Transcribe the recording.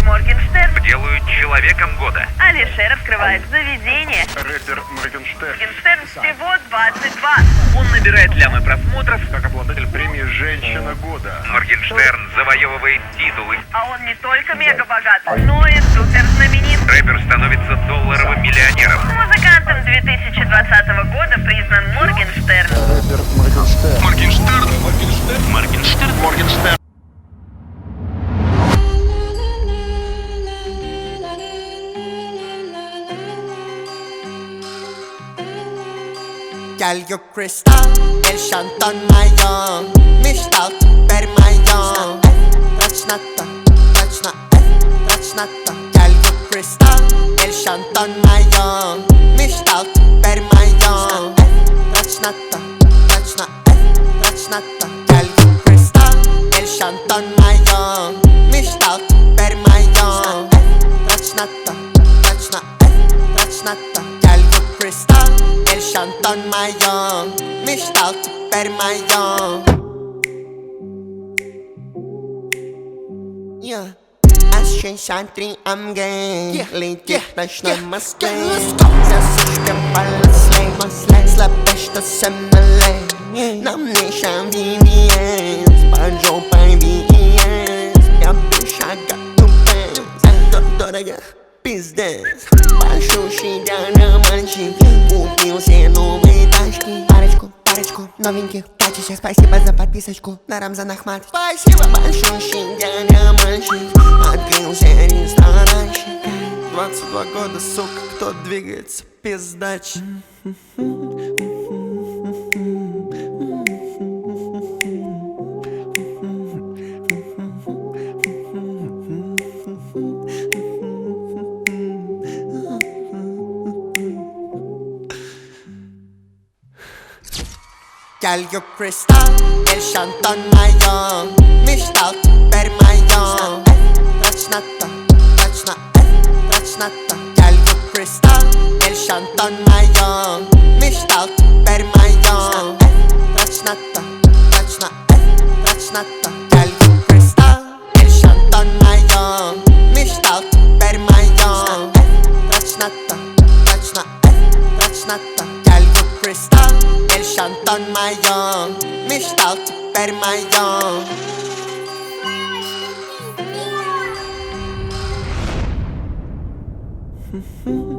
Моргенштерн делают человеком года. Алишер открывает заведение. Рэпер Моргенштерн, Моргенштерн всего 22. Он набирает лямы просмотров. как обладатель премии «Женщина года». Моргенштерн завоевывает титулы. А он не только мега богат, но и супер знаменит. Рэпер становится долларовым миллионером. Музыкантом 2020 года признан Моргенштерн. Рэпер Моргенштерн. Моргенштерн. Gel gök kristal, el shantan mayon. Mishtal, per mayon. Rachnata, rachnata. Gel gök kristal, el shantan mayon. Mishtal, per mayon. Rachnata, rachnata. Gel gök kristal, el shantan mayon. Mishtal, per mayon. Rachnata, rachnata. Gel gök kristal, el shantan mayon. Mishtal, per mayon. Yeah. Аз шантри am gay. Летит ночь на Москве. Засушка полослей. Слабеешь-то со мной. Нам не шам VVS. Под жопой VVS. Я без шага тупец. Дорого, пиздец. Большущий романчик. Купил все новые тачки. Парочку новеньких тачек. Спасибо за подписочку на Рамзан Ахмат. Спасибо. Большущий романчик. Открылся ресторанчик. 22 года, сука, кто двигается, пиздач. Gel gök kristal, el shantan mayon. Mishtal, per mayon. Rachnata, rachnata. Gel gök kristal, el shantan mayon. Mishtal, per mayon. Rachnata, rachnata. Gel gök kristal, el shantan mayon. Mishtal, per mayon. Rachnata, rachnata. Gel gök kristal, el shantan mayon. Mishtal, per mayon.